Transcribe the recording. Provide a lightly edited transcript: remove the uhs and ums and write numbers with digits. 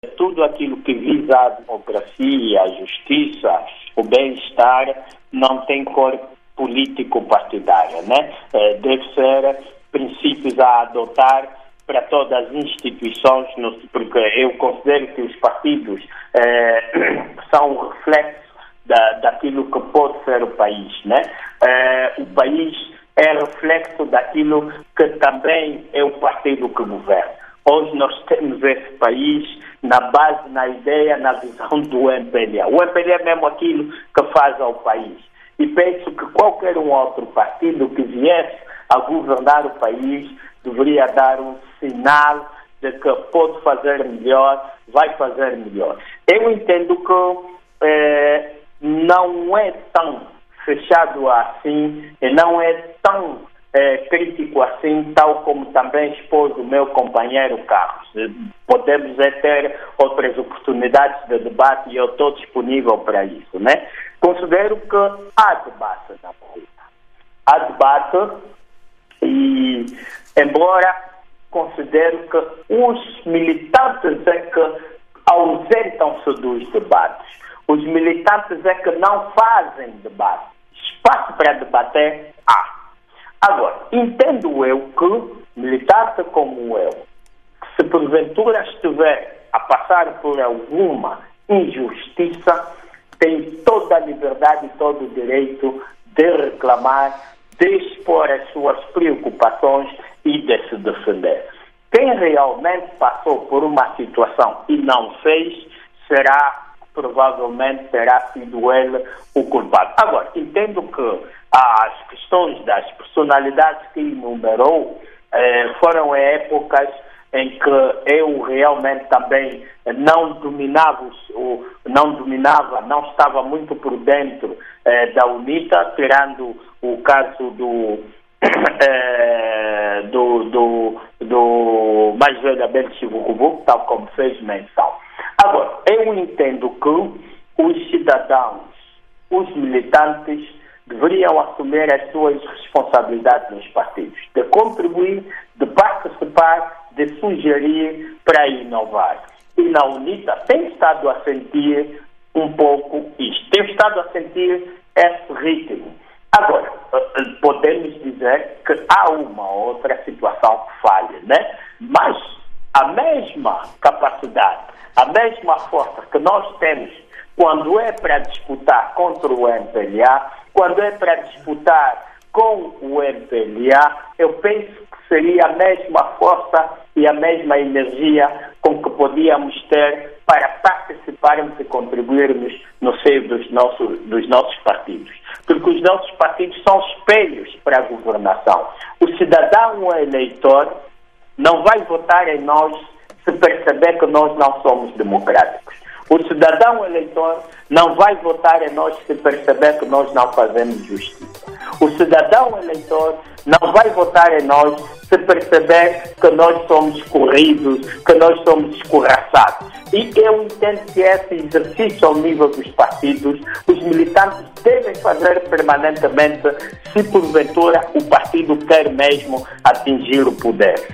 Tudo aquilo que visa a democracia, a justiça, o bem-estar, não tem cor político-partidária, né? Deve ser princípios a adotar para todas as instituições, porque eu considero que os partidos são um reflexo daquilo que pode ser o país, né? O país é reflexo daquilo que também é o partido que governa. Hoje nós temos esse país na base, na ideia, na visão do MPLA. O MPLA é mesmo aquilo que faz ao país. E penso que qualquer um outro partido que viesse a governar o país deveria dar um sinal de que pode fazer melhor, vai fazer melhor. Eu entendo que não é tão fechado assim e não é tão crítico assim, tal como também expôs o meu companheiro Carlos. Podemos ter outras oportunidades de debate e eu estou disponível para isso, né? Considero que há debate na política. Há debate e, embora considero que os militantes é que ausentam-se dos debates. Os militantes é que não fazem debate. Espaço para debater há. Agora, entendo eu que, militante como eu, se porventura estiver a passar por alguma injustiça, tem toda a liberdade e todo o direito de reclamar, de expor as suas preocupações e de se defender. Quem realmente passou por uma situação e não fez, provavelmente terá sido ele o culpado. Agora, entendo que as questões das personalidades que enumerou foram épocas em que eu realmente também não estava muito por dentro da UNITA, tirando o caso do mais velho Abel Chivucubu, tal como fez menção. Agora, eu entendo que os cidadãos, os militantes, deveriam assumir as suas responsabilidades nos partidos, de contribuir, de participar, de sugerir para inovar. E na UNITA tem estado a sentir um pouco isto, tem estado a sentir esse ritmo. Agora, podemos dizer que há uma outra situação que falha, né? Mas a mesma capacidade, a mesma força que nós temos quando é para disputar contra o MPLA, quando é para disputar com o MPLA, eu penso que seria a mesma força e a mesma energia com que podíamos ter para participarmos e contribuirmos no seio dos nossos partidos. Porque os nossos partidos são espelhos para a governação. O cidadão ou eleitor não vai votar em nós se perceber que nós não somos democráticos. O cidadão eleitor não vai votar em nós se perceber que nós não fazemos justiça. O cidadão eleitor não vai votar em nós se perceber que nós somos corridos, que nós somos escorraçados. E eu entendo que esse exercício ao nível dos partidos, os militantes devem fazer permanentemente se porventura o partido quer mesmo atingir o poder.